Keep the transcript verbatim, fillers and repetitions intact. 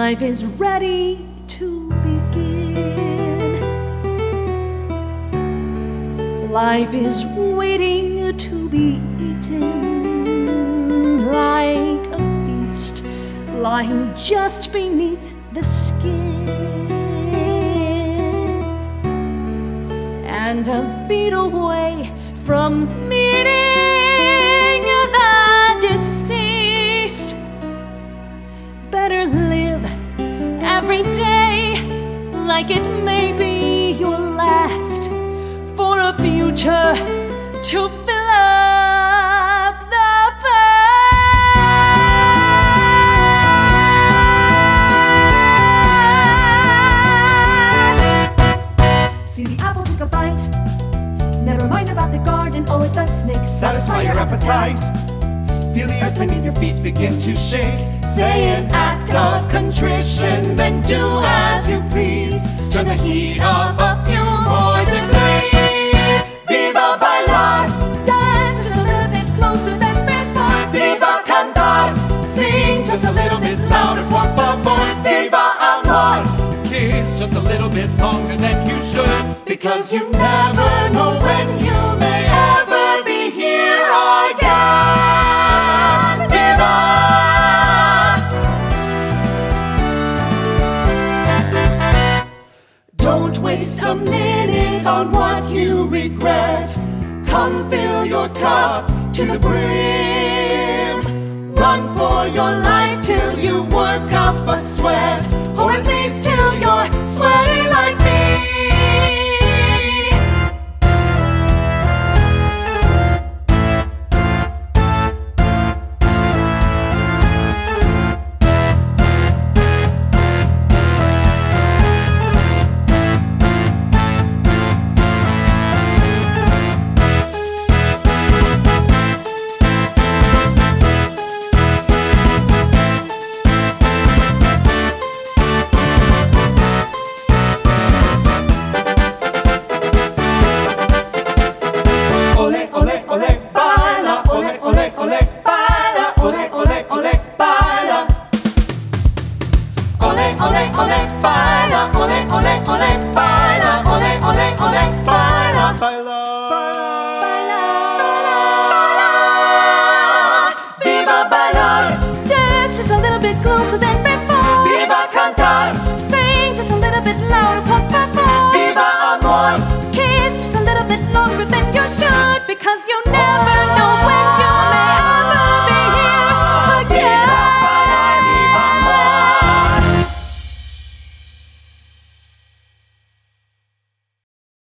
Life is ready to begin. Life is waiting to be eaten, like a feast lying just beneath the skin, and a beat away from meeting the deceased. Better live every day like it may be your last, for a future to fill up the past. See the apple, take a bite. Never mind about the garden or the snakes. Satisfy your appetite. Feel the earth beneath your feet begin to shake. Say an act of contrition, then do as you please. Turn the heat up a few more degrees. Viva bailar, Dance just a little bit closer than before. viva cantar, sing just a little bit louder, por favor. Viva amor, kiss just a little bit longer than you should, because you never know when you may ever be here again. Viva! Don't waste a minute on what you regret. Come fill your cup to the brim. Run for your life till you work up a sweat, or at least till you're sweaty like me. Ole, ole, ole, baila, ole, ole, ole, baila, ole, ole, ole, baila. Ole, ole, ole, baila, ole, ole, ole, baila, ole, ole, ole, baila. Baila, baila, viva bailar, Dance just a little bit closer than before. viva cantar, Sing just a little bit louder, por favor. viva amor, Kiss just a little bit longer than you should, because you never know